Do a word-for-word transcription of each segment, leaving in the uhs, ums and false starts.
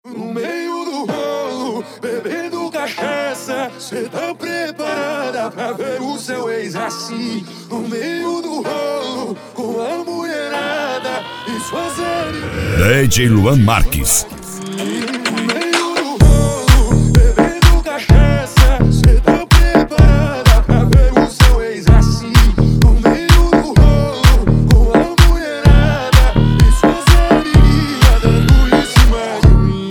No meio do rolo, bebendo cachaça, cê tá preparada pra ver o seu ex assim? No meio do rolo, com a mulherada e suas amigas. D J Luan Marques. No meio do rolo, bebendo cachaça, cê tá preparada pra ver o seu ex assim? No meio do rolo, com a mulherada e suas amigas dando em cima de mim.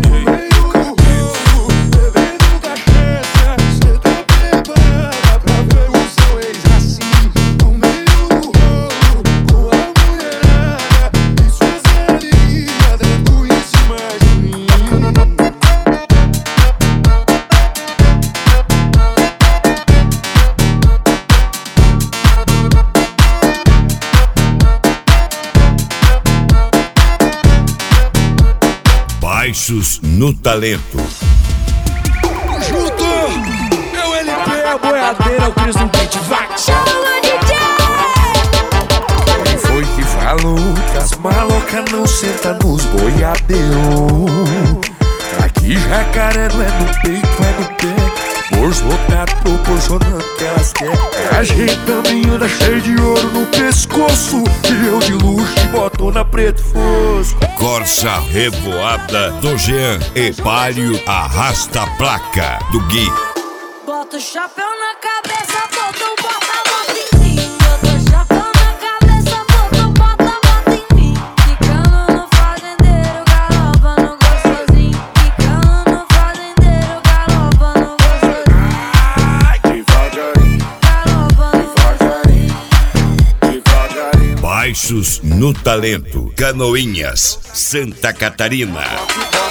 Baixos no talento. Junto, meu L P, a boiadeira, o Cris no beat, vai! Chama D J! Quem foi que falou que as malocas não sentam nos boiadeiros? Aqui jacaré não é no peito, é no pé. Bolso lotado proporcionando que elas querem. A gente também anda cheio de ouro no pescoço, e eu de luxo e botona preto fosco. Corsa revoada do Jean e Palio arrasta a placa do Gui. Bota o chapéu na cabeça, bota o bota-bota em mim. Bota o chapéu na cabeça, bota o bota-bota em mim. Ficando no fazendeiro, galopa no gostosinho. Ficando no fazendeiro, galopa no gostosinho. Ai, devagarinho, Galopa no gostosinho. devagarinho. Baixos no talento. Canoinhas, Santa Catarina.